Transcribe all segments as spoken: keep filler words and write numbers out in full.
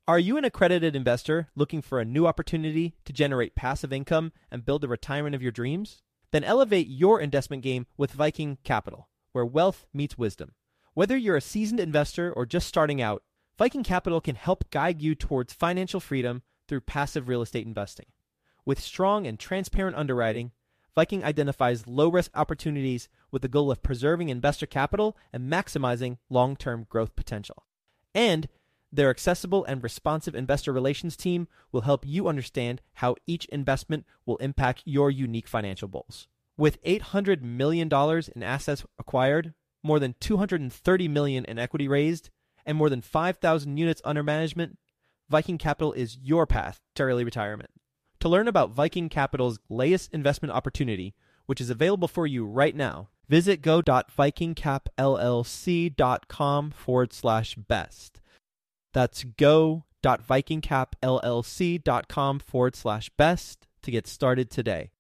Are you an accredited investor looking for a new opportunity to generate passive income and build the retirement of your dreams? Then elevate your investment game with Viking Capital, where wealth meets wisdom. Whether you're a seasoned investor or just starting out, Viking Capital can help guide you towards financial freedom through passive real estate investing. With strong and transparent underwriting, Viking identifies low-risk opportunities with the goal of preserving investor capital and maximizing long-term growth potential. And their accessible and responsive investor relations team will help you understand how each investment will impact your unique financial goals. With eight hundred million dollars in assets acquired, more than two hundred thirty million dollars in equity raised, and more than five thousand units under management, Viking Capital is your path to early retirement. To learn about Viking Capital's latest investment opportunity, which is available for you right now, visit go.vikingcapllc.com forward slash best. That's go.vikingcapllc.com forward slash best to get started today.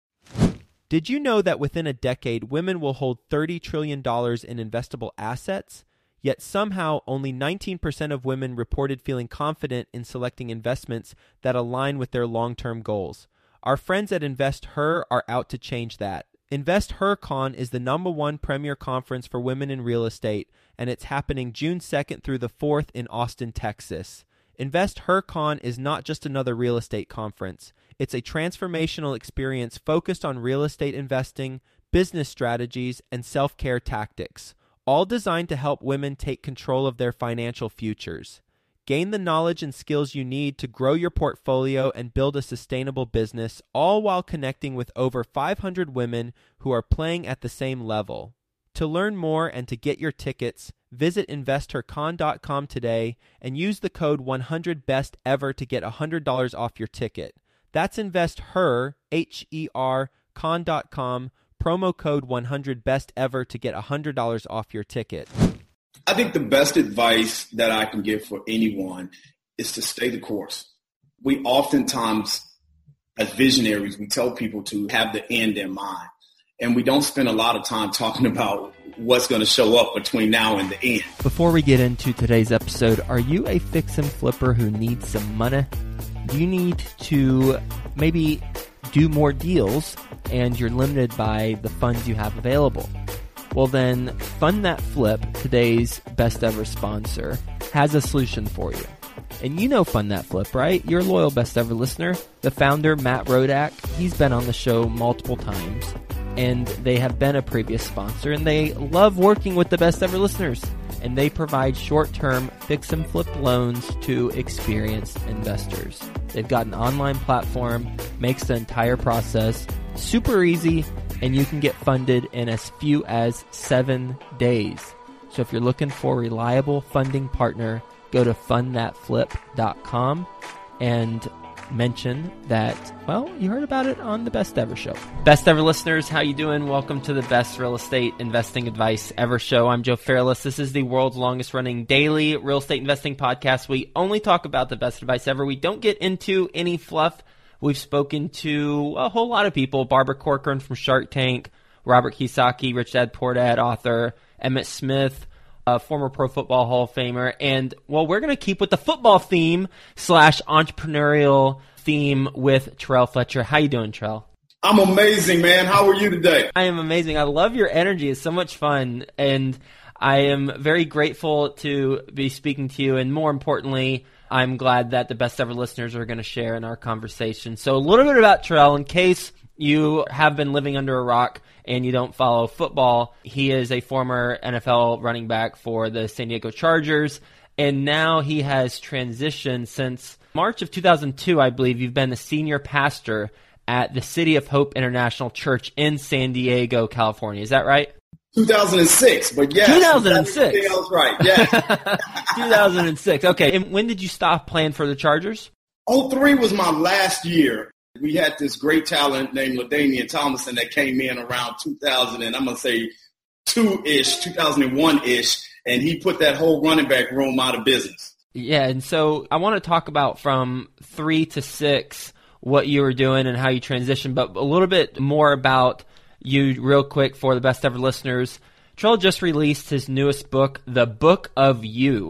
Did you know that within a decade, women will hold thirty trillion dollars in investable assets? Yet somehow only nineteen percent of women reported feeling confident in selecting investments that align with their long-term goals. Our friends at InvestHer are out to change that. InvestHerCon is the number one premier conference for women in real estate, and it's happening June second through the fourth in Austin, Texas. InvestHerCon is not just another real estate conference. It's a transformational experience focused on real estate investing, business strategies, and self-care tactics, all designed to help women take control of their financial futures. Gain the knowledge and skills you need to grow your portfolio and build a sustainable business, all while connecting with over five hundred women who are playing at the same level. To learn more and to get your tickets, visit investor con dot com today and use the code one hundred best ever to get one hundred dollars off your ticket. That's InvestHer, H E R, con dot com, promo code one hundred best ever to get one hundred dollars off your ticket. I think the best advice that I can give for anyone is to stay the course. We oftentimes, as visionaries, we tell people to have the end in mind. And we don't spend a lot of time talking about what's going to show up between now and the end. Before we get into today's episode, are you a fix and flipper who needs some money? Do you need to maybe do more deals and you're limited by the funds you have available? Well then, Fund That Flip, today's best ever sponsor, has a solution for you. And you know Fund That Flip, right? You're a loyal best ever listener. The founder, Matt Rodak, he's been on the show multiple times, and they have been a previous sponsor, and they love working with the best ever listeners. And they provide short-term fix and flip loans to experienced investors. They've got an online platform, makes the entire process super easy, and you can get funded in as few as seven days. So if you're looking for a reliable funding partner, go to fund that flip dot com and mention that, well, you heard about it on the Best Ever Show. Best Ever listeners, how you doing? Welcome to the Best Real Estate Investing Advice Ever Show. I'm Joe Fairless. This is the world's longest running daily real estate investing podcast. We only talk about the best advice ever. We don't get into any fluff. We've spoken to a whole lot of people: Barbara Corcoran from Shark Tank, Robert Kiyosaki, Rich Dad Poor Dad author, Emmett Smith, a former Pro Football Hall of Famer. And, well, we're going to keep with the football theme slash entrepreneurial theme with Terrell Fletcher. How you doing, Terrell? I'm amazing, man. How are you today? I am amazing. I love your energy. It's so much fun. And I am very grateful to be speaking to you. And more importantly, I'm glad that the best ever listeners are going to share in our conversation. So a little bit about Terrell, in case you have been living under a rock and you don't follow football. He is a former N F L running back for the San Diego Chargers, and now he has transitioned since March of two thousand two, I believe. You've been the senior pastor at the City of Hope International Church in San Diego, California. Is that right? two thousand six, but yes. two thousand six. Everything else right, yeah. two thousand six, okay. And when did you stop playing for the Chargers? oh three was my last year. We had this great talent named LaDainian Tomlinson that came in around two thousand, and I'm going to say two-ish, two thousand one-ish, and he put that whole running back room out of business. Yeah, and so I want to talk about from three to six what you were doing and how you transitioned, but a little bit more about you real quick for the best ever listeners. Terrell just released his newest book, The Book of You,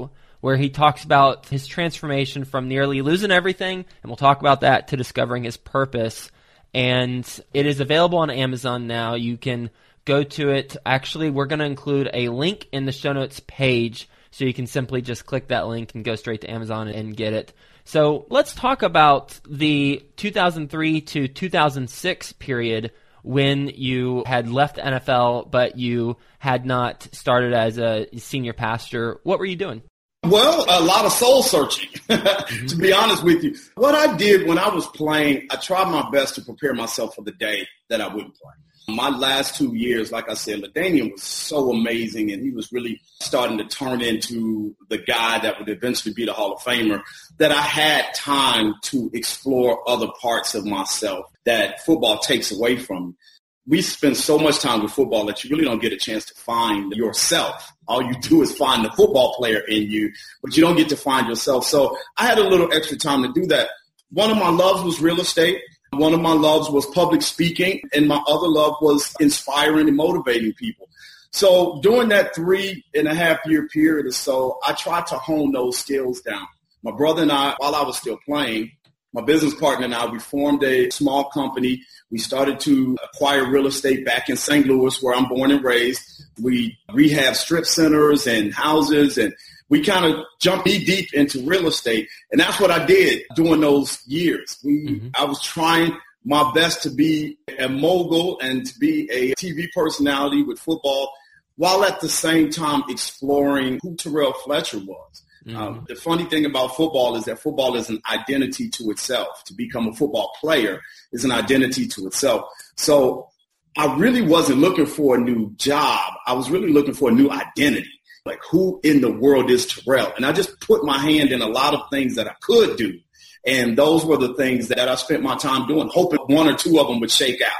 where he talks about his transformation from nearly losing everything, and we'll talk about that, to discovering his purpose. And it is available on Amazon now. You can go to it. Actually, we're going to include a link in the show notes page, so you can simply just click that link and go straight to Amazon and get it. So let's talk about the two thousand three to two thousand six period when you had left the N F L, but you had not started as a senior pastor. What were you doing? Well, a lot of soul searching, mm-hmm. to be honest with you. What I did when I was playing, I tried my best to prepare myself for the day that I wouldn't play. My last two years, like I said, LaDainian was so amazing, and he was really starting to turn into the guy that would eventually be the Hall of Famer, that I had time to explore other parts of myself that football takes away from me. We spend so much time with football that you really don't get a chance to find yourself. All you do is find the football player in you, but you don't get to find yourself. So I had a little extra time to do that. One of my loves was real estate. One of my loves was public speaking, and my other love was inspiring and motivating people. So during that three and a half year period or so, I tried to hone those skills down. My brother and I, while I was still playing, my business partner and I, we formed a small company. We started to acquire real estate back in Saint Louis, where I'm born and raised. We rehab strip centers and houses, and we kind of jumped knee deep into real estate. And that's what I did during those years. We, mm-hmm. I was trying my best to be a mogul and to be a T V personality with football, while at the same time exploring who Terrell Fletcher was. Mm-hmm. Um, the funny thing about football is that football is an identity to itself. To become a football player is an identity to itself. So I really wasn't looking for a new job. I was really looking for a new identity. Like, who in the world is Terrell? And I just put my hand in a lot of things that I could do. And those were the things that I spent my time doing, hoping one or two of them would shake out.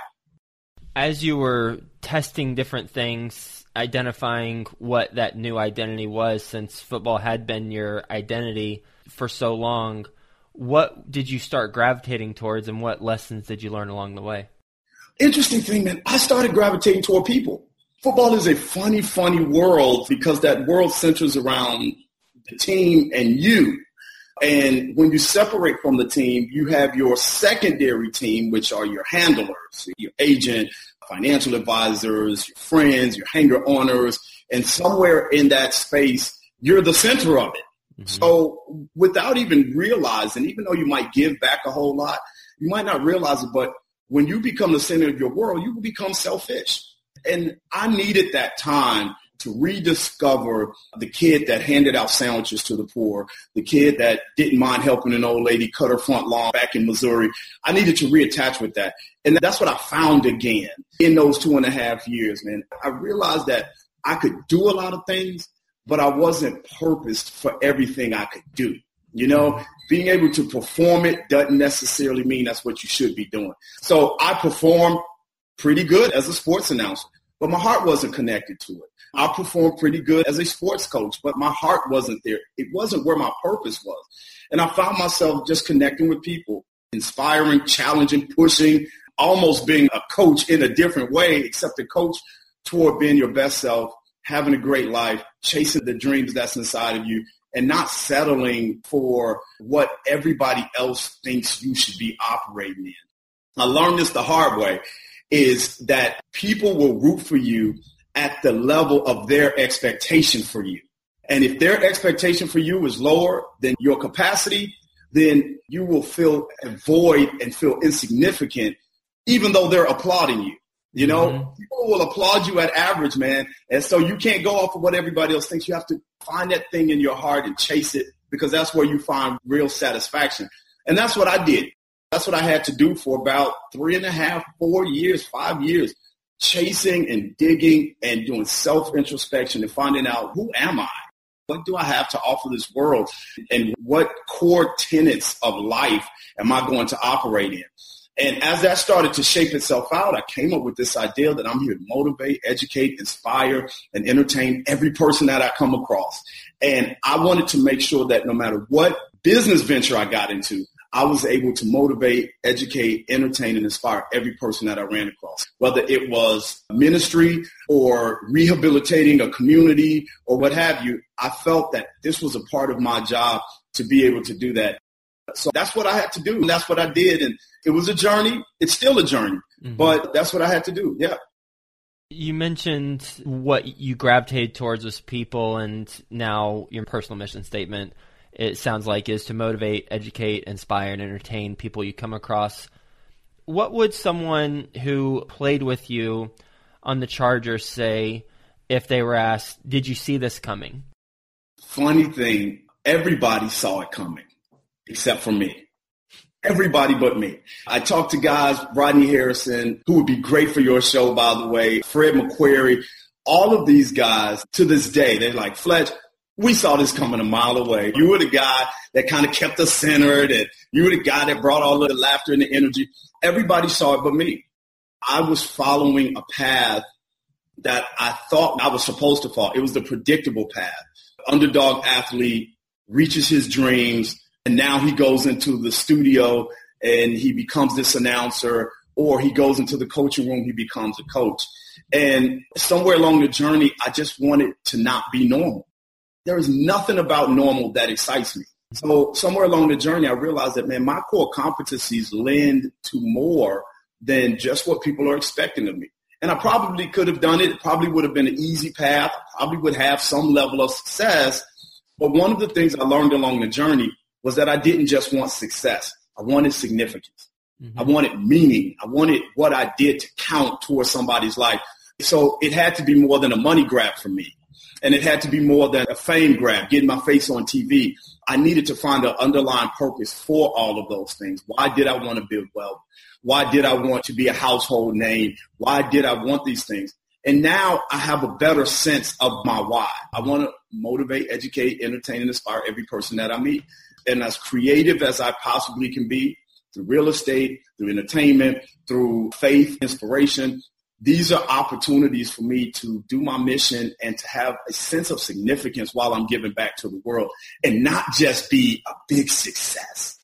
As you were testing different things, identifying what that new identity was, since football had been your identity for so long, what did you start gravitating towards, and what lessons did you learn along the way? Interesting thing, man, I started gravitating toward people. Football is a funny, funny world, because that world centers around the team and you. And when you separate from the team, you have your secondary team, which are your handlers, your agent, financial advisors, your friends, your hanger-oners, and somewhere in that space, you're the center of it. Mm-hmm. So without even realizing, even though you might give back a whole lot, you might not realize it, but when you become the center of your world, you will become selfish. And I needed that time to rediscover the kid that handed out sandwiches to the poor, the kid that didn't mind helping an old lady cut her front lawn back in Missouri. I needed to reattach with that. And that's what I found again in those two and a half years, man. I realized that I could do a lot of things, but I wasn't purposed for everything I could do. You know, being able to perform it doesn't necessarily mean that's what you should be doing. So I performed pretty good as a sports announcer, but my heart wasn't connected to it. I performed pretty good as a sports coach, but my heart wasn't there. It wasn't where my purpose was. And I found myself just connecting with people, inspiring, challenging, pushing, almost being a coach in a different way, except a coach toward being your best self, having a great life, chasing the dreams that's inside of you, and not settling for what everybody else thinks you should be operating in. I learned this the hard way, is that people will root for you at the level of their expectation for you. And if their expectation for you is lower than your capacity, then you will feel a void and feel insignificant, even though they're applauding you. You know, mm-hmm. People will applaud you at average, man. And so you can't go off of what everybody else thinks. You have to find that thing in your heart and chase it, because that's where you find real satisfaction. And that's what I did. That's what I had to do for about three and a half, four years, five years, chasing and digging and doing self-introspection and finding out, who am I? What do I have to offer this world? And what core tenets of life am I going to operate in? And as that started to shape itself out, I came up with this idea that I'm here to motivate, educate, inspire, and entertain every person that I come across. And I wanted to make sure that no matter what business venture I got into, I was able to motivate, educate, entertain, and inspire every person that I ran across, whether it was ministry or rehabilitating a community or what have you. I felt that this was a part of my job to be able to do that. So that's what I had to do, and that's what I did. And it was a journey. It's still a journey, mm-hmm. but that's what I had to do, yeah. You mentioned what you gravitated towards was people, and now your personal mission statement, it sounds like, is to motivate, educate, inspire, and entertain people you come across. What would someone who played with you on the Chargers say if they were asked, did you see this coming? Funny thing, everybody saw it coming, except for me. Everybody but me. I talked to guys, Rodney Harrison, who would be great for your show, by the way, Fred McQuarrie, all of these guys to this day, they're like, Fletch, we saw this coming a mile away. You were the guy that kind of kept us centered, and you were the guy that brought all of the laughter and the energy. Everybody saw it but me. I was following a path that I thought I was supposed to follow. It was the predictable path. Underdog athlete reaches his dreams, and now he goes into the studio and he becomes this announcer, or he goes into the coaching room, he becomes a coach. And somewhere along the journey, I just wanted to not be normal. There is nothing about normal that excites me. So somewhere along the journey, I realized that, man, my core competencies lend to more than just what people are expecting of me. And I probably could have done it. It probably would have been an easy path. I probably would have some level of success. But one of the things I learned along the journey was that I didn't just want success. I wanted significance. Mm-hmm. I wanted meaning. I wanted what I did to count towards somebody's life. So it had to be more than a money grab for me. And it had to be more than a fame grab, getting my face on T V. I needed to find an underlying purpose for all of those things. Why did I want to build wealth? Why did I want to be a household name? Why did I want these things? And now I have a better sense of my why. I want to motivate, educate, entertain, and inspire every person that I meet. And as creative as I possibly can be, through real estate, through entertainment, through faith, inspiration, these are opportunities for me to do my mission and to have a sense of significance while I'm giving back to the world, and not just be a big success.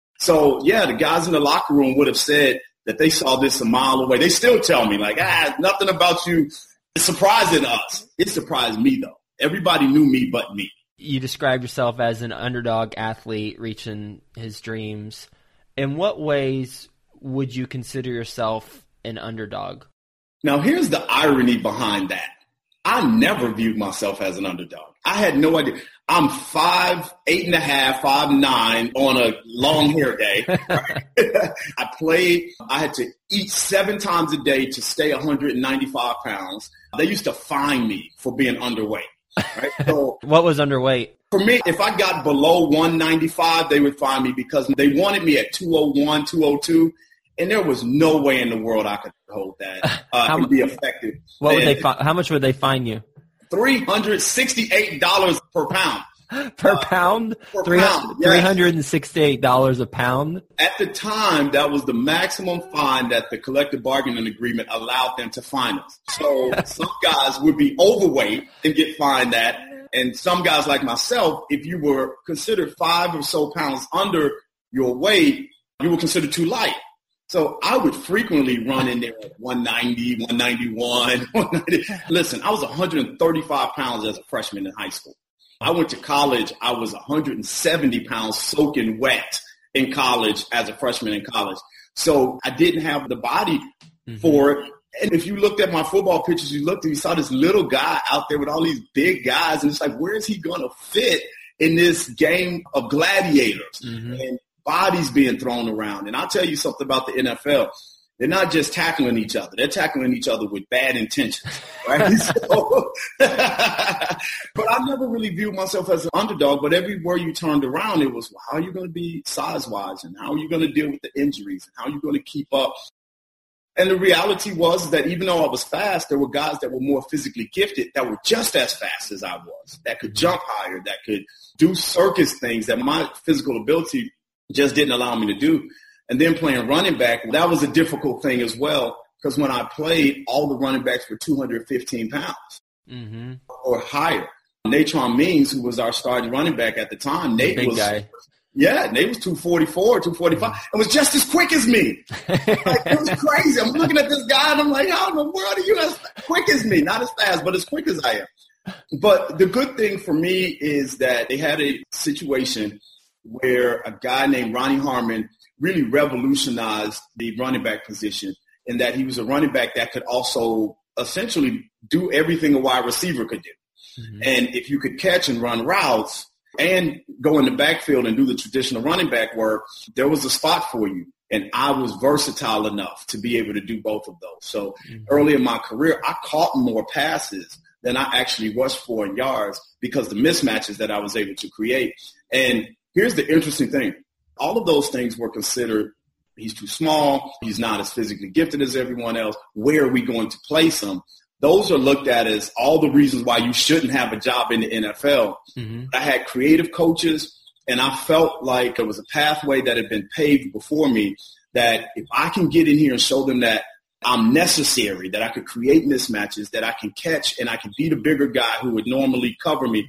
So, yeah, the guys in the locker room would have said that they saw this a mile away. They still tell me, like, ah, nothing about you is surprising us. It surprised me, though. Everybody knew me but me. You described yourself as an underdog athlete reaching his dreams. In what ways would you consider yourself an underdog? Now, here's the irony behind that. I never viewed myself as an underdog. I had no idea. I'm five, eight and a half, five, nine on a long hair day. Right? I played. I had to eat seven times a day to stay one hundred ninety-five pounds. They used to fine me for being underweight. Right? So what was underweight? For me, if I got below one ninety-five, they would fine me because they wanted me at two oh one, two oh two. And there was no way in the world I could hold that uh, and be effective. What would they? Fi- how much would they fine you? three hundred sixty-eight dollars per pound. Per pound? Uh, per pound, yes. three hundred sixty-eight dollars a pound? At the time, that was the maximum fine that the collective bargaining agreement allowed them to fine us. So some guys would be overweight and get fined that. And some guys like myself, if you were considered five or so pounds under your weight, you were considered too light. So I would frequently run in there at one ninety, one ninety-one, one ninety. Listen, I was one hundred thirty-five pounds as a freshman in high school. I went to college. I was one hundred seventy pounds soaking wet in college as a freshman in college. So I didn't have the body mm-hmm. for it. And if you looked at my football pictures, you looked and you saw this little guy out there with all these big guys. And it's like, where is he going to fit in this game of gladiators? Mm-hmm. And bodies being thrown around. And I'll tell you something about the N F L. They're not just tackling each other. They're tackling each other with bad intentions, right? so, but I never really viewed myself as an underdog, but everywhere you turned around, it was, well, how are you going to be size-wise, and how are you going to deal with the injuries, and how are you going to keep up? And the reality was that even though I was fast, there were guys that were more physically gifted that were just as fast as I was, that could jump higher, that could do circus things that my physical ability just didn't allow me to do. And then playing running back, that was a difficult thing as well, because when I played, all the running backs were two hundred fifteen pounds mm-hmm. or higher. Natron Means, who was our starting running back at the time, Nate big was guy. Yeah, and they was two forty-four, two forty-five. It was just as quick as me. Like, it was crazy. I'm looking at this guy, and I'm like, how in the world are you as quick as me? Not as fast, but as quick as I am. But the good thing for me is that they had a situation where a guy named Ronnie Harmon really revolutionized the running back position, in that he was a running back that could also essentially do everything a wide receiver could do. Mm-hmm. And if you could catch and run routes and go in the backfield and do the traditional running back work, there was a spot for you. And I was versatile enough to be able to do both of those. So mm-hmm. early in my career, I caught more passes than I actually rushed for in yards because the mismatches that I was able to create. And here's the interesting thing. All of those things were considered, he's too small, he's not as physically gifted as everyone else, where are we going to place him? Those are looked at as all the reasons why you shouldn't have a job in the N F L. Mm-hmm. I had creative coaches, and I felt like there was a pathway that had been paved before me, that if I can get in here and show them that I'm necessary, that I could create mismatches, that I can catch and I can be the bigger guy who would normally cover me,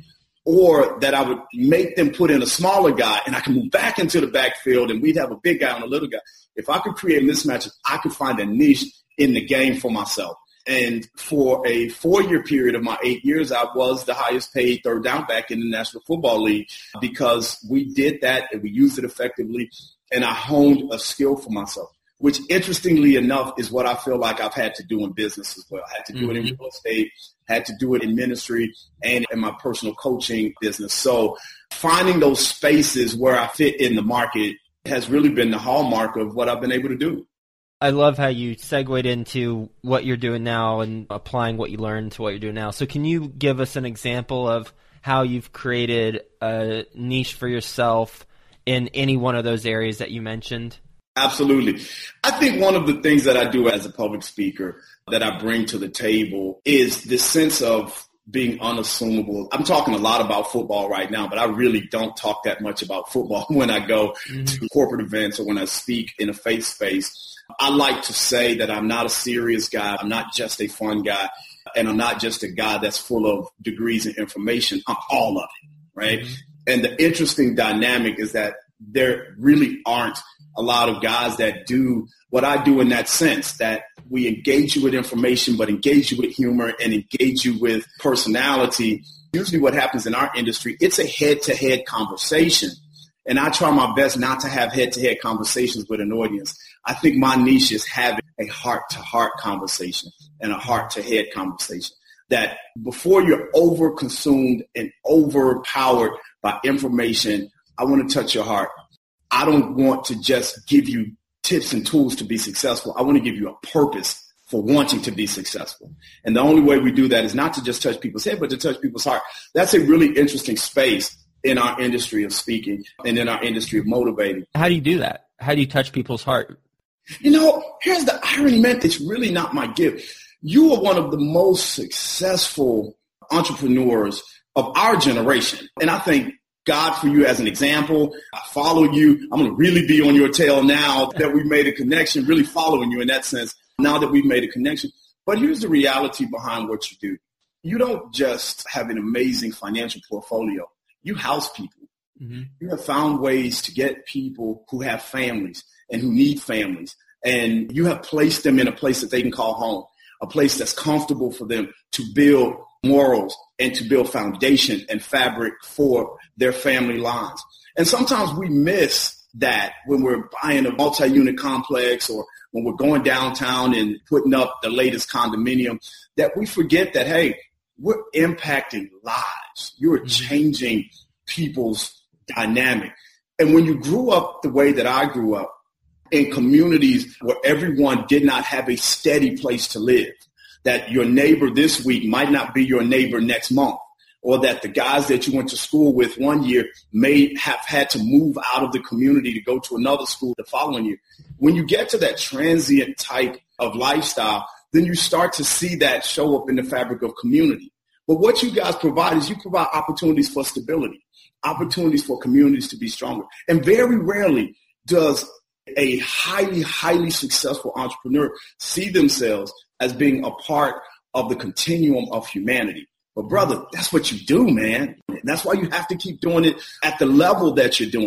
or that I would make them put in a smaller guy and I can move back into the backfield and we'd have a big guy and a little guy. If I could create mismatches, I could find a niche in the game for myself. And for a four-year period of my eight years, I was the highest paid third down back in the National Football League because we did that and we used it effectively, and I honed a skill for myself, which interestingly enough is what I feel like I've had to do in business as well. I had to do mm-hmm. it in real estate, had to do it in ministry, and in my personal coaching business. So finding those spaces where I fit in the market has really been the hallmark of what I've been able to do. I love how you segued into what you're doing now and applying what you learned to what you're doing now. So can you give us an example of how you've created a niche for yourself in any one of those areas that you mentioned? Absolutely. I think one of the things that I do as a public speaker that I bring to the table is this sense of being unassumable. I'm talking a lot about football right now, but I really don't talk that much about football when I go mm-hmm. to corporate events or when I speak in a face space. I like to say that I'm not a serious guy. I'm not just a fun guy. And I'm not just a guy that's full of degrees and information. I'm all of it, right? Mm-hmm. And the interesting dynamic is that there really aren't a lot of guys that do what I do in that sense, that we engage you with information, but engage you with humor and engage you with personality. Usually what happens in our industry, it's a head-to-head conversation. And I try my best not to have head-to-head conversations with an audience. I think my niche is having a heart-to-heart conversation and a heart-to-head conversation. That before you're over-consumed and overpowered by information, I want to touch your heart. I don't want to just give you tips and tools to be successful. I want to give you a purpose for wanting to be successful. And the only way we do that is not to just touch people's head, but to touch people's heart. That's a really interesting space in our industry of speaking and in our industry of motivating. How do you do that? How do you touch people's heart? You know, here's the irony, man. It's really not my gift. You are one of the most successful entrepreneurs of our generation. And I thank God for you as an example. I follow you. I'm going to really be on your tail now that we've made a connection, really following you in that sense, now that we've made a connection. But here's the reality behind what you do. You don't just have an amazing financial portfolio. You house people. Mm-hmm. You have found ways to get people who have families and who need families. And you have placed them in a place that they can call home, a place that's comfortable for them to build morals and to build foundation and fabric for their family lines. And sometimes we miss that when we're buying a multi-unit complex or when we're going downtown and putting up the latest condominium, that we forget that, hey, we're impacting lives. You're changing people's dynamic. And when you grew up the way that I grew up, in communities where everyone did not have a steady place to live, that your neighbor this week might not be your neighbor next month, or that the guys that you went to school with one year may have had to move out of the community to go to another school the following year. When you get to that transient type of lifestyle, then you start to see that show up in the fabric of community. But what you guys provide is you provide opportunities for stability, opportunities for communities to be stronger. And very rarely does a highly, highly successful entrepreneur see themselves as being a part of the continuum of humanity. But brother, that's what you do, man. And that's why you have to keep doing it at the level that you're doing it.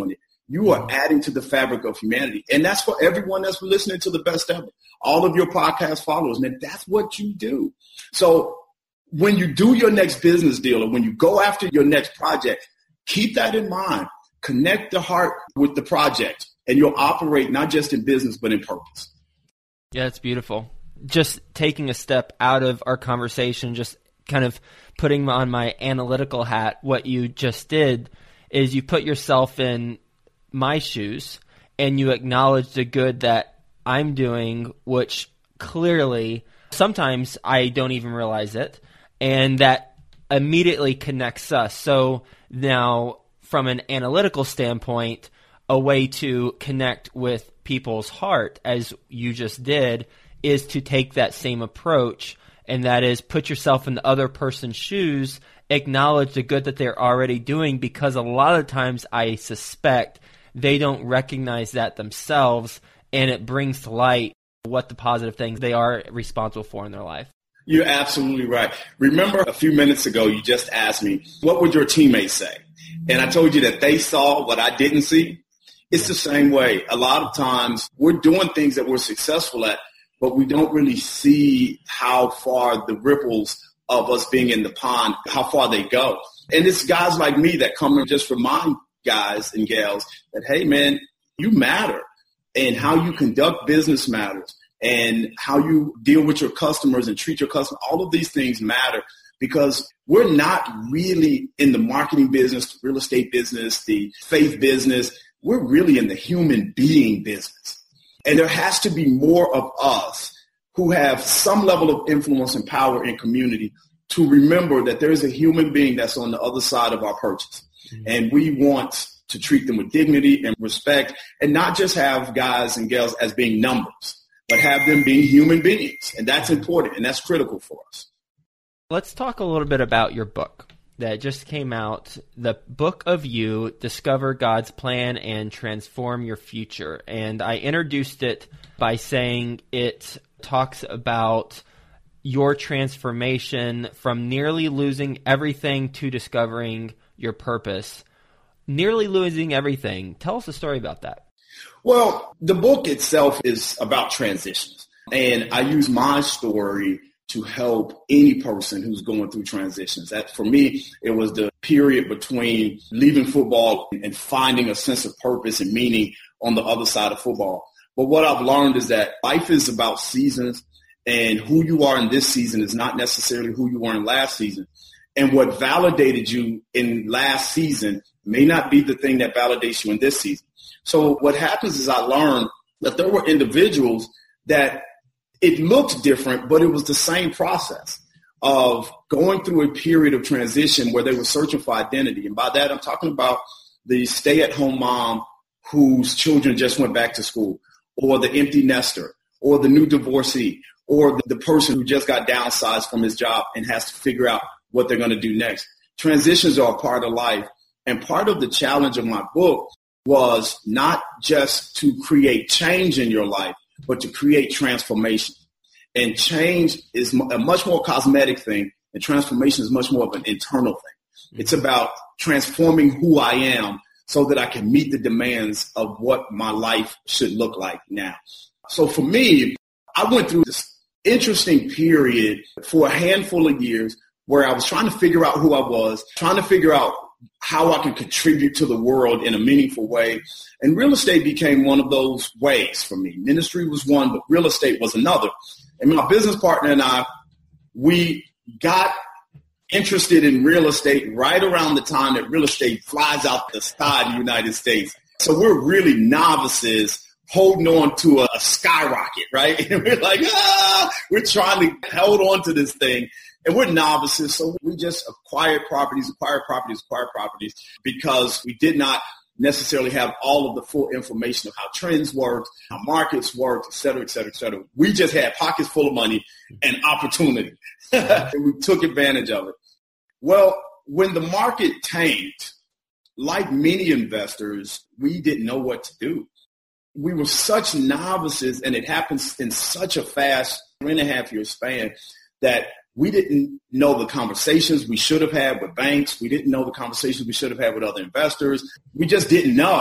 You are adding to the fabric of humanity. And that's for everyone that's listening to The Best Ever. All of your podcast followers, man, that's what you do. So when you do your next business deal or when you go after your next project, keep that in mind. Connect the heart with the project, and you'll operate not just in business, but in purpose. Yeah, it's beautiful. Just taking a step out of our conversation, just kind of putting on my analytical hat, what you just did is you put yourself in my shoes and you acknowledge the good that I'm doing, which clearly sometimes I don't even realize it, and that immediately connects us. So now from an analytical standpoint, a way to connect with people's heart, as you just did, is to take that same approach, and that is put yourself in the other person's shoes, acknowledge the good that they're already doing, because a lot of times I suspect they don't recognize that themselves, and it brings to light what the positive things they are responsible for in their life. You're absolutely right. Remember a few minutes ago, you just asked me, what would your teammates say? And I told you that they saw what I didn't see. It's the same way. A lot of times we're doing things that we're successful at, but we don't really see how far the ripples of us being in the pond, how far they go. And it's guys like me that come and just remind guys and gals that, hey, man, you matter, and how you conduct business matters, and how you deal with your customers and treat your customers. All of these things matter, because we're not really in the marketing business, the real estate business, the faith business. We're really in the human being business. And there has to be more of us who have some level of influence and power in community to remember that there is a human being that's on the other side of our purchase. Mm-hmm. And we want to treat them with dignity and respect, and not just have guys and gals as being numbers, but have them being human beings. And that's important, and that's critical for us. Let's talk a little bit about your book that just came out, The Book of You, Discover God's Plan and Transform Your Future. And I introduced it by saying it talks about your transformation from nearly losing everything to discovering your purpose. Nearly losing everything. Tell us a story about that. Well, the book itself is about transitions. And I use my story to help any person who's going through transitions. That, for me, it was the period between leaving football and finding a sense of purpose and meaning on the other side of football. But what I've learned is that life is about seasons, and who you are in this season is not necessarily who you were in last season. And what validated you in last season may not be the thing that validates you in this season. So what happens is I learned that there were individuals that it looked different, but it was the same process of going through a period of transition where they were searching for identity. And by that, I'm talking about the stay-at-home mom whose children just went back to school, or the empty nester, or the new divorcee, or the person who just got downsized from his job and has to figure out what they're going to do next. Transitions are a part of life. And part of the challenge of my book was not just to create change in your life, but to create transformation. And change is a much more cosmetic thing, and transformation is much more of an internal thing. It's about transforming who I am so that I can meet the demands of what my life should look like now. So for me, I went through this interesting period for a handful of years where I was trying to figure out who I was, trying to figure out how I can contribute to the world in a meaningful way. And real estate became one of those ways for me. Ministry was one, but real estate was another. And my business partner and I, we got interested in real estate right around the time that real estate flies out the sky in the United States. So we're really novices holding on to a, a skyrocket, right? And we're like, ah, we're trying to hold on to this thing. And we're novices, so we just acquired properties, acquired properties, acquired properties, because we did not necessarily have all of the full information of how trends worked, how markets worked, et cetera, et cetera, et cetera. We just had pockets full of money and opportunity, and we took advantage of it. Well, when the market tanked, like many investors, we didn't know what to do. We were such novices, and it happens in such a fast three and a half year span that we didn't know the conversations we should have had with banks. We didn't know the conversations we should have had with other investors. We just didn't know.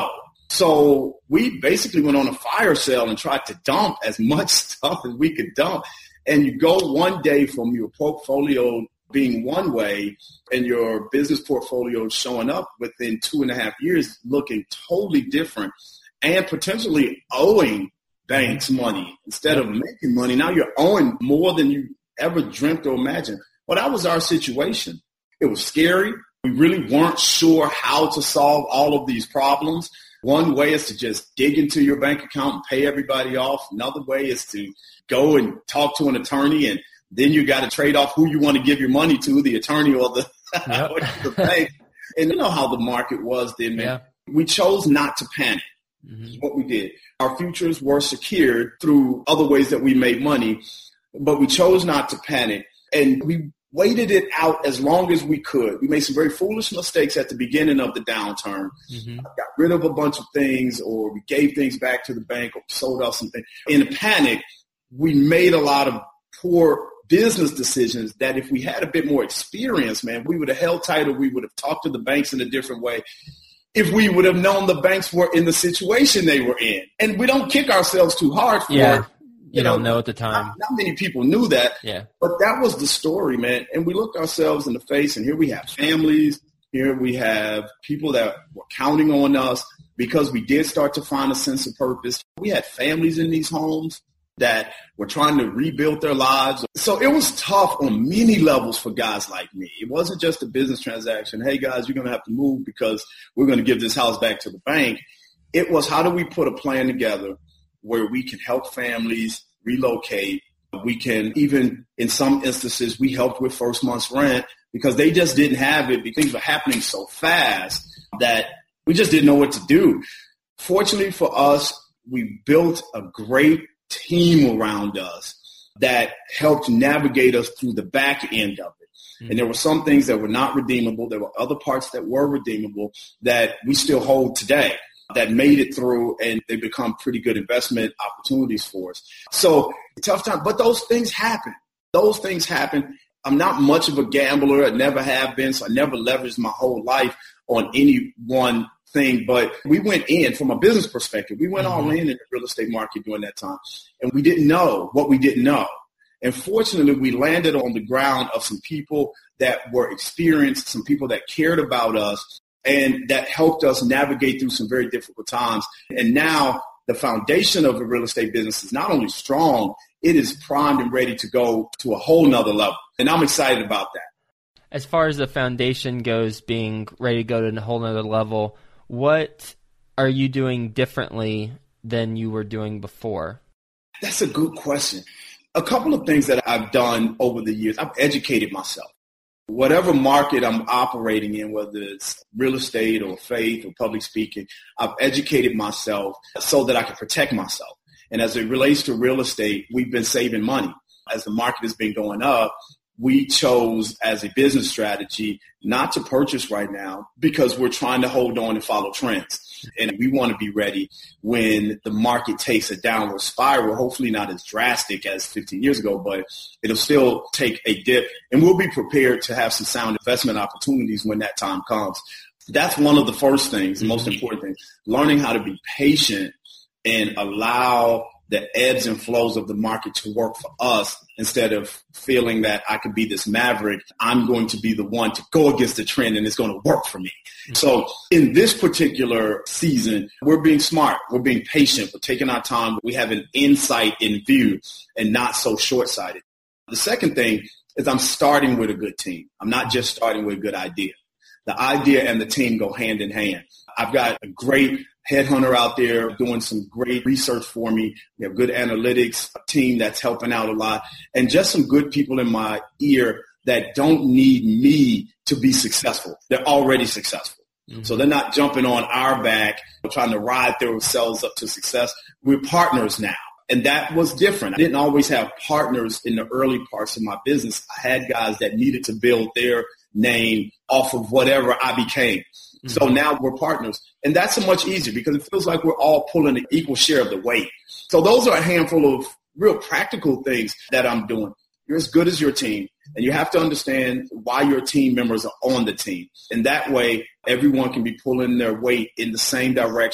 So we basically went on a fire sale and tried to dump as much stuff as we could dump. And you go one day from your portfolio being one way and your business portfolio showing up within two and a half years looking totally different and potentially owing banks money instead of making money. Now you're owing more than you ever dreamt or imagined. Well, that was our situation. It was scary. We really weren't sure how to solve all of these problems. One way is to just dig into your bank account and pay everybody off. Another way is to go and talk to an attorney, and then you got to trade off who you want to give your money to, the attorney or the, yep. or the bank. And you know how the market was then, man. Yeah. We chose not to panic. Mm-hmm. What we did. Our futures were secured through other ways that we made money, but we chose not to panic. And we waited it out as long as we could. We made some very foolish mistakes at the beginning of the downturn. Mm-hmm. Got rid of a bunch of things, or we gave things back to the bank, or sold out something. In a panic, we made a lot of poor business decisions that if we had a bit more experience, man, we would have held tighter. We would have talked to the banks in a different way. If we would have known the banks were in the situation they were in. And we don't kick ourselves too hard for yeah. it. You, you don't know, know at the time. Not, not many people knew that. Yeah. But that was the story, man. And we looked ourselves in the face, and here we have families. Here we have people that were counting on us because we did start to find a sense of purpose. We had families in these homes that were trying to rebuild their lives. So it was tough on many levels for guys like me. It wasn't just a business transaction. Hey, guys, you're going to have to move because we're going to give this house back to the bank. It was, how do we put a plan together where we can help families relocate? We can even, in some instances, we helped with first month's rent because they just didn't have it. Things were happening so fast that we just didn't know what to do. Fortunately for us, we built a great team around us that helped navigate us through the back end of it. Mm-hmm. And there were some things that were not redeemable. There were other parts that were redeemable that we still hold today that made it through, and they become pretty good investment opportunities for us. So tough time, but those things happen. Those things happen. I'm not much of a gambler. I never have been, so I never leveraged my whole life on any one thing, but we went in from a business perspective. We went all in in the real estate market during that time, and we didn't know what we didn't know. And fortunately, we landed on the ground of some people that were experienced, some people that cared about us, and that helped us navigate through some very difficult times. And now the foundation of the real estate business is not only strong, it is primed and ready to go to a whole nother level. And I'm excited about that. As far as the foundation goes, being ready to go to a whole nother level, what are you doing differently than you were doing before? That's a good question. A couple of things that I've done over the years, I've educated myself. Whatever market I'm operating in, whether it's real estate or faith or public speaking, I've educated myself so that I can protect myself. And as it relates to real estate, we've been saving money. As the market has been going up, we chose as a business strategy not to purchase right now because we're trying to hold on and follow trends. And we want to be ready when the market takes a downward spiral, hopefully not as drastic as fifteen years ago, but it'll still take a dip. And we'll be prepared to have some sound investment opportunities when that time comes. That's one of the first things, the most important thing, learning how to be patient and allow the ebbs and flows of the market to work for us instead of feeling that I could be this maverick. I'm going to be the one to go against the trend and it's going to work for me. Mm-hmm. So in this particular season, we're being smart. We're being patient. We're taking our time. We have an insight in view and not so short-sighted. The second thing is I'm starting with a good team. I'm not just starting with a good idea. The idea and the team go hand in hand. I've got a great headhunter out there doing some great research for me. We have good analytics, a team that's helping out a lot, and just some good people in my ear that don't need me to be successful. They're already successful. Mm-hmm. So they're not jumping on our back, trying to ride themselves up to success. We're partners now. And that was different. I didn't always have partners in the early parts of my business. I had guys that needed to build their name off of whatever I became. Mm-hmm. So now we're partners. And that's so much easier because it feels like we're all pulling an equal share of the weight. So those are a handful of real practical things that I'm doing. You're as good as your team, and you have to understand why your team members are on the team. And that way, everyone can be pulling their weight in the same direction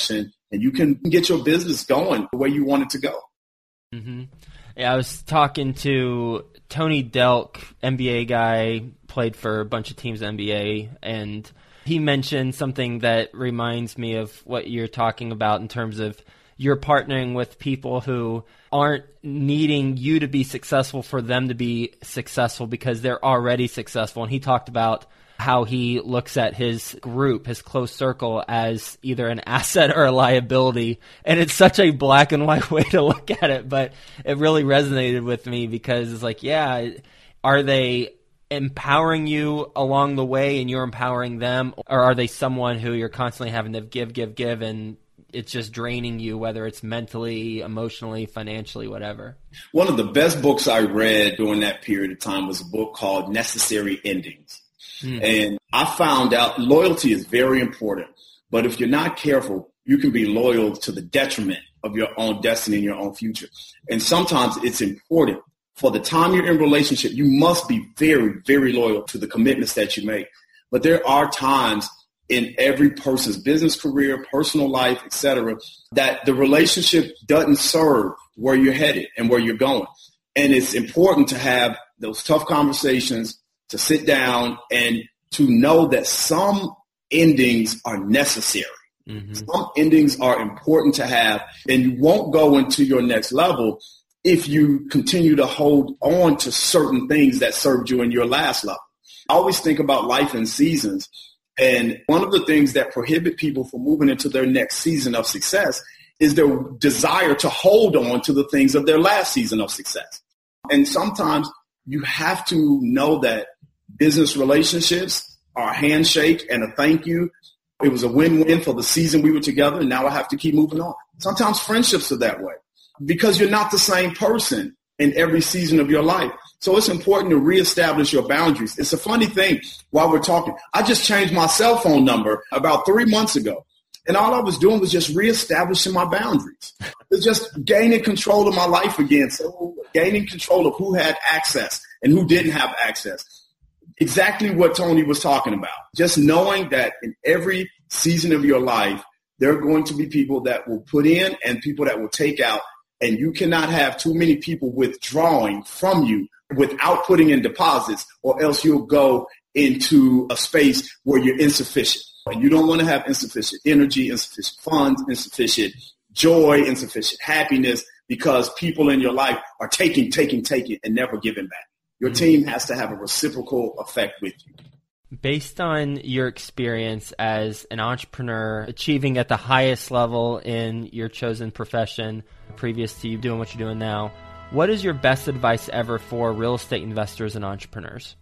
and you can get your business going the way you want it to go. Mm-hmm. Yeah, I was talking to Tony Delk, N B A guy, played for a bunch of teams in N B A, and he mentioned something that reminds me of what you're talking about in terms of you're partnering with people who aren't needing you to be successful for them to be successful because they're already successful. And he talked about how he looks at his group, his close circle, as either an asset or a liability. And it's such a black and white way to look at it, but it really resonated with me because it's like, yeah, are they empowering you along the way and you're empowering them, or are they someone who you're constantly having to give, give, give, and it's just draining you, whether it's mentally, emotionally, financially, whatever? One of the best books I read during that period of time was a book called Necessary Endings. Mm. And I found out loyalty is very important, but if you're not careful, you can be loyal to the detriment of your own destiny and your own future. And sometimes it's important. For the time you're in a relationship, you must be very, very loyal to the commitments that you make. But there are times in every person's business career, personal life, et cetera, that the relationship doesn't serve where you're headed and where you're going. And it's important to have those tough conversations, to sit down and to know that some endings are necessary. Mm-hmm. Some endings are important to have, and you won't go into your next level if you continue to hold on to certain things that served you in your last level. I always think about life in seasons, and one of the things that prohibit people from moving into their next season of success is their desire to hold on to the things of their last season of success. And sometimes you have to know that business relationships are a handshake and a thank you. It was a win-win for the season we were together, and now I have to keep moving on. Sometimes friendships are that way because you're not the same person in every season of your life. So it's important to reestablish your boundaries. It's a funny thing while we're talking. I just changed my cell phone number about three months ago, and all I was doing was just reestablishing my boundaries. It's just gaining control of my life again. So gaining control of who had access and who didn't have access. Exactly what Tony was talking about. Just knowing that in every season of your life, there are going to be people that will put in and people that will take out. And you cannot have too many people withdrawing from you without putting in deposits, or else you'll go into a space where you're insufficient. And you don't want to have insufficient energy, insufficient funds, insufficient joy, insufficient happiness, because people in your life are taking, taking, taking, and never giving back. Your team has to have a reciprocal effect with you. Based on your experience as an entrepreneur, achieving at the highest level in your chosen profession, previous to you doing what you're doing now, what is your best advice ever for real estate investors and entrepreneurs?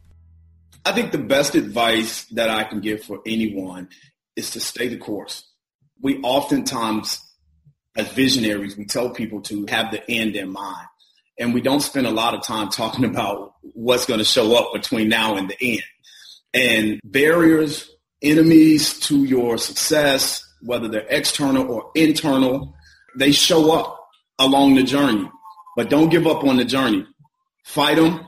I think the best advice that I can give for anyone is to stay the course. We oftentimes, as visionaries, we tell people to have the end in mind. And we don't spend a lot of time talking about what's going to show up between now and the end. And barriers, enemies to your success, whether they're external or internal, they show up along the journey. But don't give up on the journey. Fight them,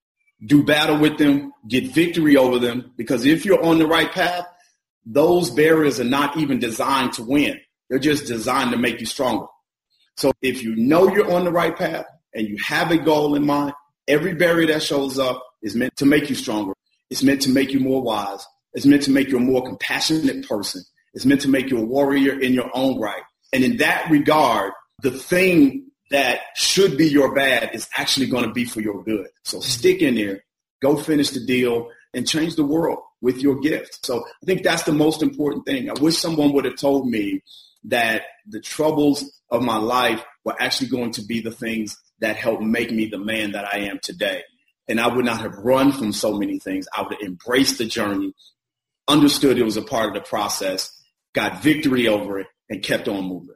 do battle with them, get victory over them, because if you're on the right path, those barriers are not even designed to win. They're just designed to make you stronger. So if you know you're on the right path, and you have a goal in mind, every barrier that shows up is meant to make you stronger. It's meant to make you more wise. It's meant to make you a more compassionate person. It's meant to make you a warrior in your own right. And in that regard, the thing that should be your bad is actually going to be for your good. So stick in there, go finish the deal, and change the world with your gift. So I think that's the most important thing. I wish someone would have told me that the troubles of my life were actually going to be the things that helped make me the man that I am today. And I would not have run from so many things. I would have embraced the journey, understood it was a part of the process, got victory over it, and kept on moving.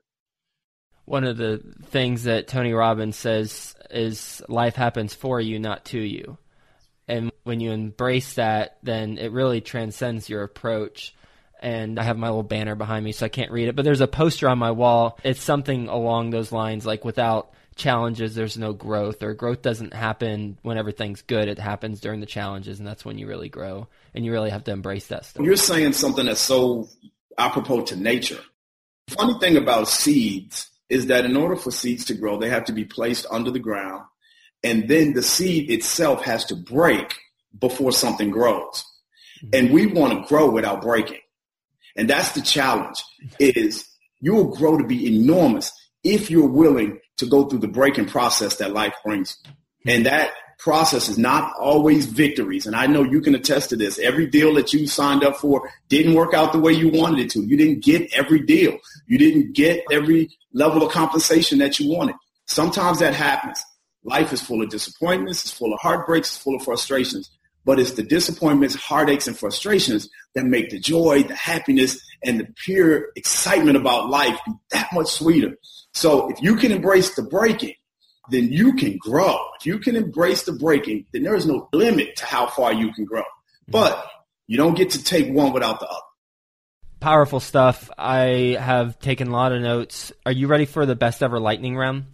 One of the things that Tony Robbins says is life happens for you, not to you. And when you embrace that, then it really transcends your approach. And I have my little banner behind me, so I can't read it. But there's a poster on my wall. It's something along those lines, like without challenges, there's no growth, or growth doesn't happen when everything's good. It happens during the challenges, and that's when you really grow. And you really have to embrace that stuff. You're saying something that's so apropos to nature. Funny thing about seeds is that in order for seeds to grow, they have to be placed under the ground, and then the seed itself has to break before something grows. And we want to grow without breaking. And that's the challenge, is you will grow to be enormous if you're willing to go through the breaking process that life brings you. And that process is not always victories. And I know you can attest to this. Every deal that you signed up for didn't work out the way you wanted it to. You didn't get every deal. You didn't get every level of compensation that you wanted. Sometimes that happens. Life is full of disappointments. It's full of heartbreaks. It's full of frustrations. But it's the disappointments, heartaches, and frustrations that make the joy, the happiness, and the pure excitement about life be that much sweeter. So if you can embrace the breaking, then you can grow. If you can embrace the breaking, then there is no limit to how far you can grow. But you don't get to take one without the other. Powerful stuff. I have taken a lot of notes. Are you ready for the best ever lightning round?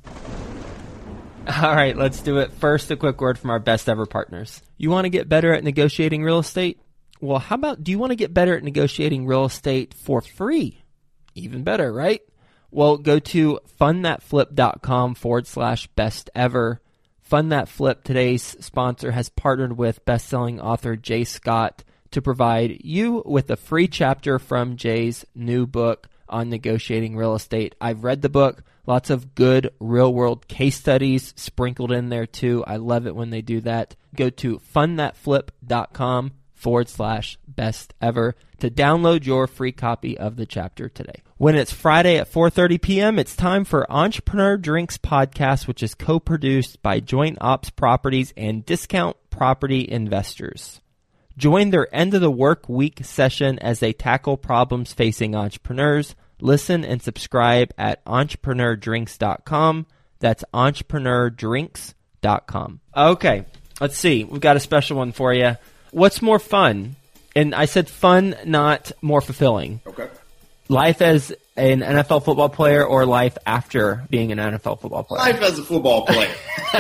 All right, let's do it. First, a quick word from our best ever partners. You want to get better at negotiating real estate? Well, how about, do you want to get better at negotiating real estate for free? Even better, right? Well, go to fundthatflip.com forward slash best ever. Fund That Flip, today's sponsor, has partnered with best-selling author Jay Scott to provide you with a free chapter from Jay's new book on negotiating real estate. I've read the book. Lots of good real-world case studies sprinkled in there, too. I love it when they do that. Go to fundthatflip.com forward slash best ever to download your free copy of the chapter today. When it's Friday at four thirty p.m., it's time for Entrepreneur Drinks Podcast, which is co-produced by Joint Ops Properties and Discount Property Investors. Join their end-of-the-work week session as they tackle problems facing entrepreneurs. Listen and subscribe at entrepreneur drinks dot com. That's entrepreneur drinks dot com. Okay, let's see. We've got a special one for you. What's more fun? And I said fun, not more fulfilling. Okay. Life as an N F L football player or life after being an N F L football player? Life as a football player.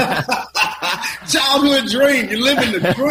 Childhood dream. You're living the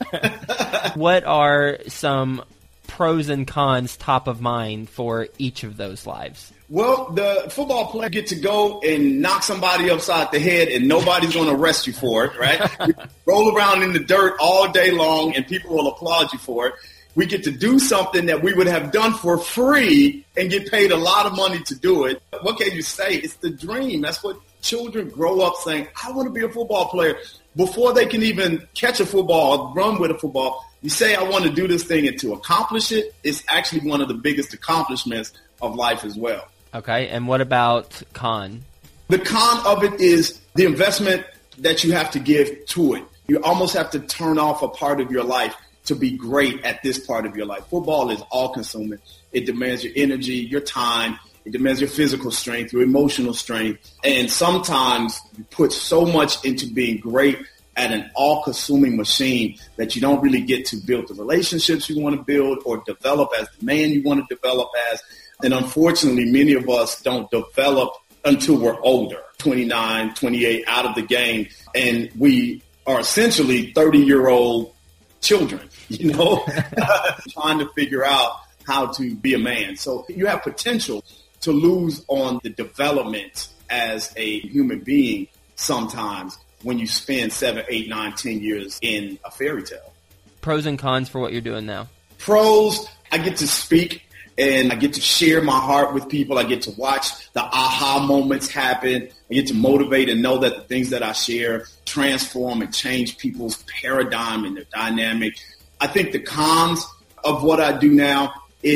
dream. What are some pros and cons top of mind for each of those lives? Well, the football player get to go and knock somebody upside the head and nobody's going to arrest you for it, right? You roll around in the dirt all day long and people will applaud you for it. We get to do something that we would have done for free and get paid a lot of money to do it. What can you say? It's the dream. That's what children grow up saying, I want to be a football player. Before they can even catch a football or run with a football, you say, I want to do this thing, and to accomplish it, it's actually one of the biggest accomplishments of life as well. Okay, and what about con? The con of it is the investment that you have to give to it. You almost have to turn off a part of your life to be great at this part of your life. Football is all-consuming. It demands your energy, your time. It demands your physical strength, your emotional strength. And sometimes you put so much into being great at an all-consuming machine that you don't really get to build the relationships you want to build or develop as the man you want to develop as. And unfortunately, many of us don't develop until we're older, twenty-nine, twenty-eight, out of the game. And we are essentially thirty-year-old children, you know, trying to figure out how to be a man. So you have potential to lose on the development as a human being sometimes when you spend seven, eight, nine, ten years in a fairy tale. Pros and cons for what you're doing now. Pros, I get to speak and I get to share my heart with people. I get to watch the aha moments happen. I get to motivate and know that the things that I share transform and change people's paradigm and their dynamic. I think the cons of what I do now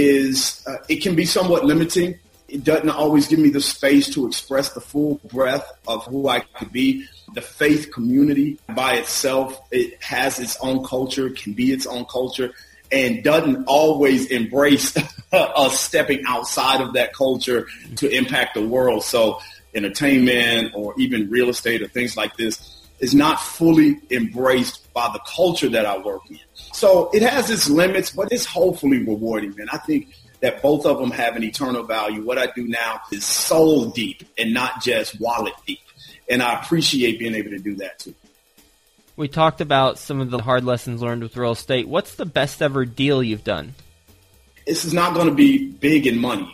is uh, it can be somewhat limiting. It doesn't always give me the space to express the full breadth of who I could be. The faith community by itself, it has its own culture, can be its own culture, and doesn't always embrace us stepping outside of that culture to impact the world. So entertainment or even real estate or things like this is not fully embraced by the culture that I work in. So it has its limits, but it's hopefully rewarding, man. I think that both of them have an eternal value. What I do now is soul deep and not just wallet deep. And I appreciate being able to do that too. We talked about some of the hard lessons learned with real estate. What's the best ever deal you've done? This is not going to be big in money,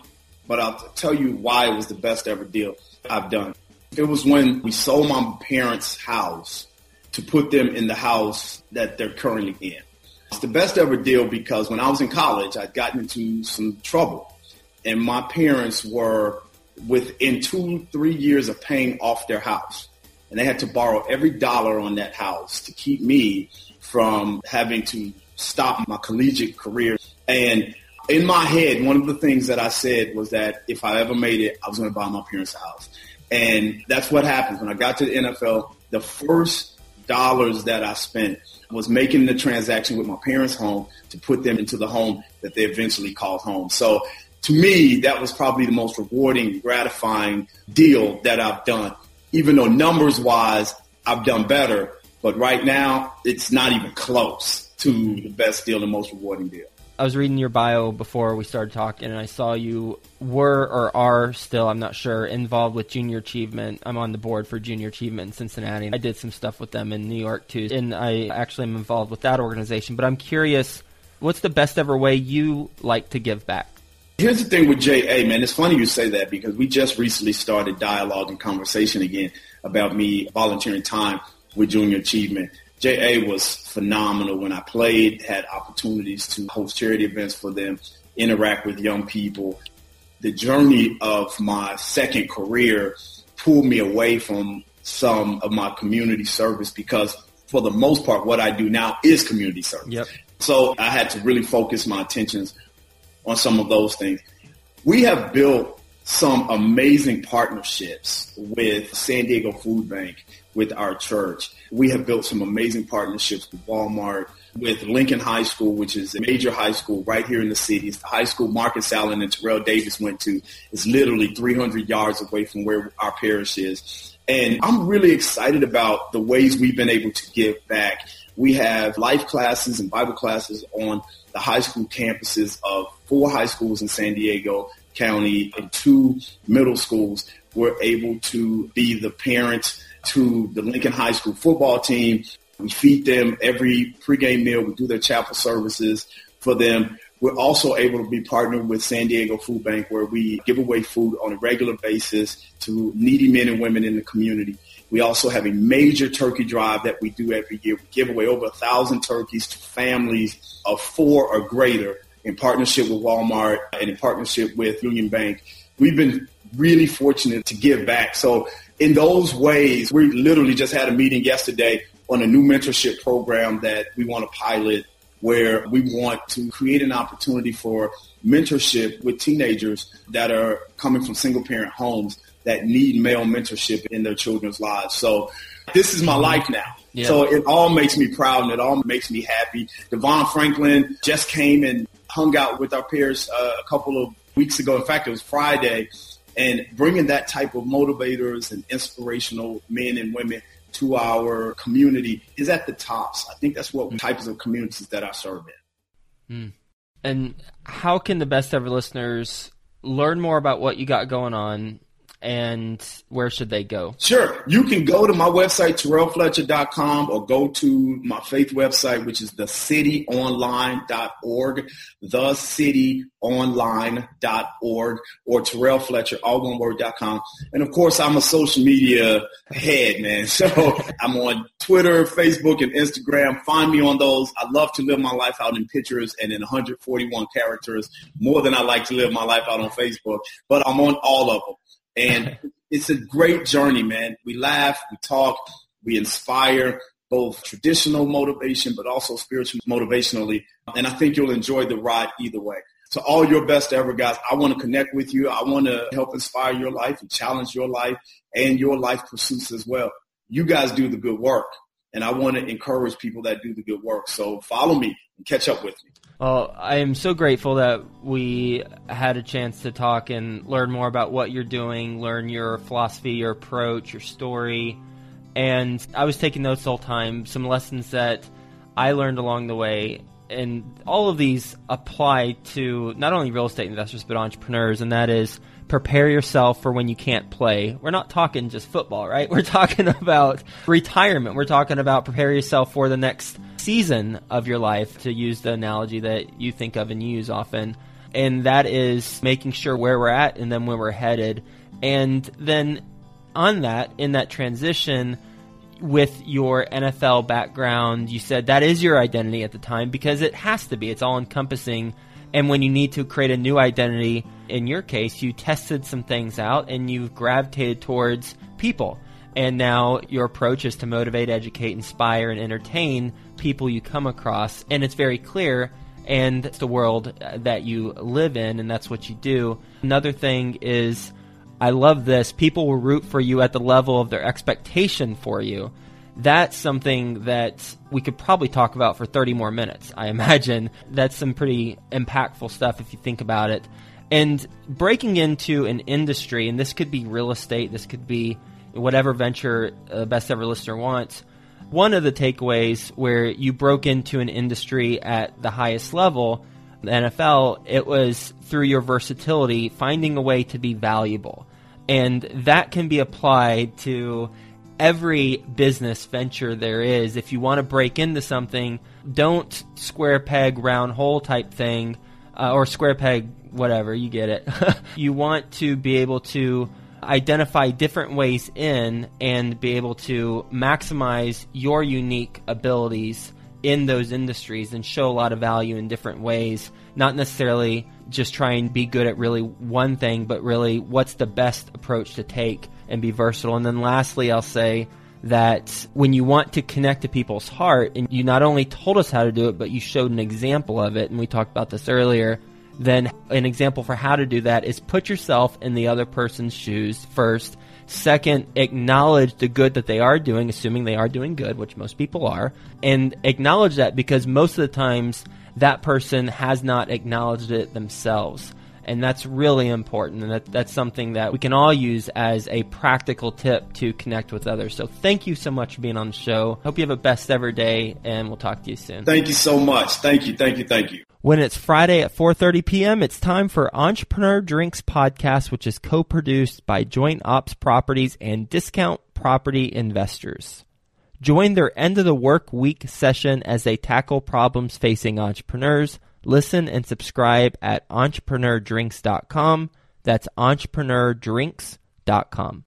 but I'll tell you why it was the best ever deal I've done. It was when we sold my parents' house to put them in the house that they're currently in. It's the best ever deal because when I was in college, I'd gotten into some trouble. And my parents were within two, three years of paying off their house. And they had to borrow every dollar on that house to keep me from having to stop my collegiate career. And in my head, one of the things that I said was that if I ever made it, I was going to buy my parents' house. And that's what happened. When I got to the N F L, the first dollars that I spent was making the transaction with my parents' home to put them into the home that they eventually called home. So to me, that was probably the most rewarding, gratifying deal that I've done. Even though numbers-wise, I've done better. But right now, it's not even close to the best deal and most rewarding deal. I was reading your bio before we started talking, and I saw you were or are still, I'm not sure, involved with Junior Achievement. I'm on the board for Junior Achievement in Cincinnati. I did some stuff with them in New York, too, and I actually am involved with that organization. But I'm curious, what's the best ever way you like to give back? Here's the thing with J A, man. It's funny you say that because we just recently started dialogue and conversation again about me volunteering time with Junior Achievement. J A was phenomenal when I played, had opportunities to host charity events for them, interact with young people. The journey of my second career pulled me away from some of my community service because for the most part, what I do now is community service. Yep. So I had to really focus my attentions on some of those things. We have built some amazing partnerships with San Diego Food Bank, with our church. We have built some amazing partnerships with Walmart, with Lincoln High School, which is a major high school right here in the city. It's the high school Marcus Allen and Terrell Davis went to. It's literally three hundred yards away from where our parish is. And I'm really excited about the ways we've been able to give back. We have life classes and Bible classes on the high school campuses of four high schools in San Diego County and two middle schools. We're able to be the parent to the Lincoln High School football team. We feed them every pregame meal. We do their chapel services for them. We're also able to be partnered with San Diego Food Bank where we give away food on a regular basis to needy men and women in the community. We also have a major turkey drive that we do every year. We give away over a thousand turkeys to families of four or greater in partnership with Walmart and in partnership with Union Bank. We've been really fortunate to give back. So in those ways, we literally just had a meeting yesterday on a new mentorship program that we want to pilot where we want to create an opportunity for mentorship with teenagers that are coming from single-parent homes that need male mentorship in their children's lives. So this is my life now. Yeah. So it all makes me proud and it all makes me happy. Devon Franklin just came and hung out with our peers uh, a couple of weeks ago. In fact, it was Friday. And bringing that type of motivators and inspirational men and women to our community is at the tops. I think that's what types of communities that I serve in. Mm. And how can the best ever listeners learn more about what you got going on, and where should they go? Sure. You can go to my website, terrell fletcher dot com, or go to my faith website, which is the city online dot org, the city online dot org, or Terrell Fletcher, all one word, dot com. And, of course, I'm a social media head, man. So I'm on Twitter, Facebook, and Instagram. Find me on those. I love to live my life out in pictures and in one hundred forty-one characters, more than I like to live my life out on Facebook. But I'm on all of them. And it's a great journey, man. We laugh, we talk, we inspire, both traditional motivation, but also spiritual motivationally. And I think you'll enjoy the ride either way. To all your best ever, guys, I want to connect with you. I want to help inspire your life and challenge your life and your life pursuits as well. You guys do the good work, and I want to encourage people that do the good work. So follow me and catch up with me. Well, I am so grateful that we had a chance to talk and learn more about what you're doing, learn your philosophy, your approach, your story. And I was taking notes the whole time, some lessons that I learned along the way. And all of these apply to not only real estate investors, but entrepreneurs, and that is prepare yourself for when you can't play. We're not talking just football, right? We're talking about retirement. We're talking about prepare yourself for the next season of your life, to use the analogy that you think of and use often. and that is making sure where we're at and then where we're headed. And then on that, in that transition, with your N F L background, you said that is your identity at the time because it has to be. It's all encompassing. And when you need to create a new identity, in your case, you tested some things out and you've gravitated towards people. And now your approach is to motivate, educate, inspire, and entertain people you come across. And it's very clear, and it's the world that you live in, and that's what you do. Another thing is, I love this, people will root for you at the level of their expectation for you. That's something that we could probably talk about for thirty more minutes, I imagine. That's some pretty impactful stuff if you think about it. And breaking into an industry, and this could be real estate, this could be whatever venture a Best Ever Listener wants, one of the takeaways where you broke into an industry at the highest level, the N F L, it was through your versatility, finding a way to be valuable. And that can be applied to every business venture there is. If you want to break into something, don't square peg, round hole type thing, uh, or square peg, whatever, you get it. You want to be able to identify different ways in and be able to maximize your unique abilities in those industries and show a lot of value in different ways, not necessarily just try and be good at really one thing, but really what's the best approach to take and be versatile. And then lastly, I'll say that when you want to connect to people's heart, and you not only told us how to do it, but you showed an example of it, and we talked about this earlier, then an example for how to do that is put yourself in the other person's shoes first. Second, acknowledge the good that they are doing, assuming they are doing good, which most people are, and acknowledge that because most of the times that person has not acknowledged it themselves. And that's really important, and that, that's something that we can all use as a practical tip to connect with others. So thank you so much for being on the show. Hope you have a best ever day, and we'll talk to you soon. Thank you so much. Thank you, thank you, thank you. When it's Friday at four thirty p.m., it's time for Entrepreneur Drinks Podcast, which is co-produced by Joint Ops Properties and Discount Property Investors. Join their end of the work week session as they tackle problems facing entrepreneurs. Listen and subscribe at entrepreneur drinks dot com. That's entrepreneur drinks dot com.